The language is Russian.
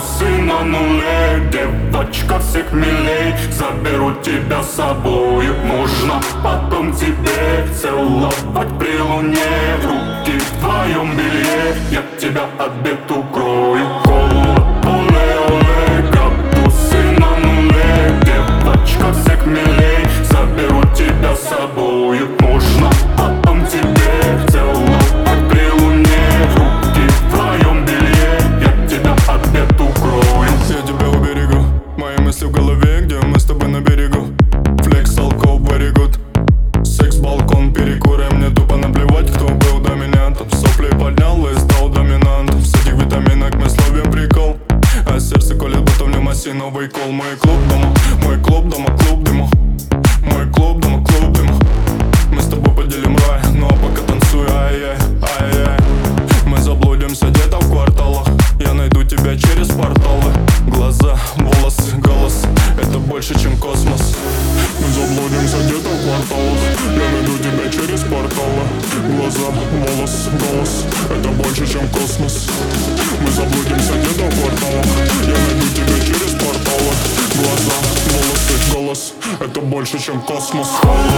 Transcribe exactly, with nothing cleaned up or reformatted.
Кактусы на нуле, девочка всех милей. Заберу тебя с собой, можно потом тебе целовать при луне. Руки в твоем белье, я тебя от бед укрою. Оле-оле, кактусы на нуле, девочка всех милей. Заберу тебя с собой, можно потом тебе целовать при луне. Руки в твоем белье, я тебя от бед укрою. Я тебя уберегу, мои мысли в голове, где мы с тобой на берегу. Флекс, алкоголь, very good. Секс, балкон, перекуры, мне тупо наплевать, кто был доминантом. Сопли поднял и стал доминантом. С этих витаминок мы словим прикол, а сердце колет, будто в нем осиновый кол. Мой клуб дома, мой клуб дома, клуб дыма. Мой клуб дома, клуб дыма. Мы с тобой поделим рай, ну а пока танцуй, ай-яй, ай-яй. Мы заблудимся где-то в кварталах, я найду тебя через порталы. Глаза, волосы, голос, это больше, чем космос. Мы заблудимся где-то в кварталах, я найду тебя через порталы. Глаза, волосы, голос, это больше, чем космос. Мы заблудимся где-то в кварталах, я найду тебя через порталы. Глаза, волосы, голос, это больше, чем космос.